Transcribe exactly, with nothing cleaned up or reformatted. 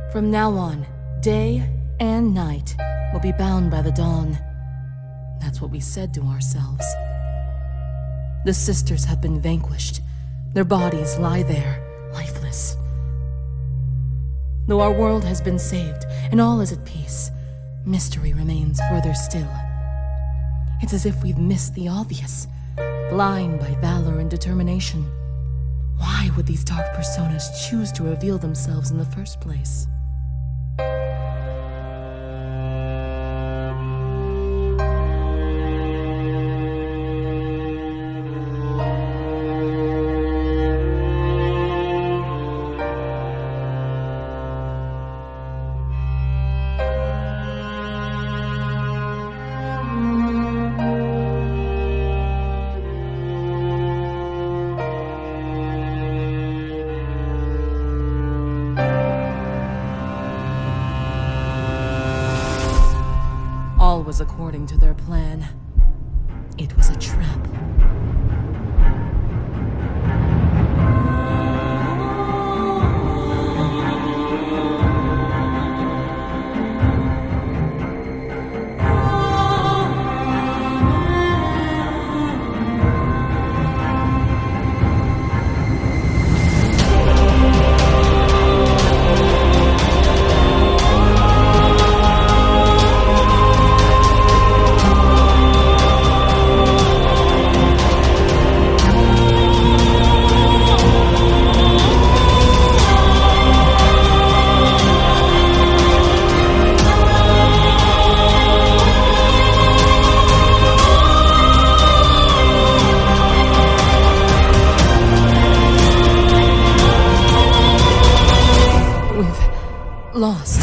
From now on, day and night will be bound by the dawn. That's what we said to ourselves. The sisters have been vanquished. Their bodies lie there, lifeless. Though our world has been saved and all is at peace, mystery remains further still. It's as if we've missed the obvious, blind by valor and determination. Why would these dark personas choose to reveal themselves in the first place? All was according to their plan. It was a trap. Lost.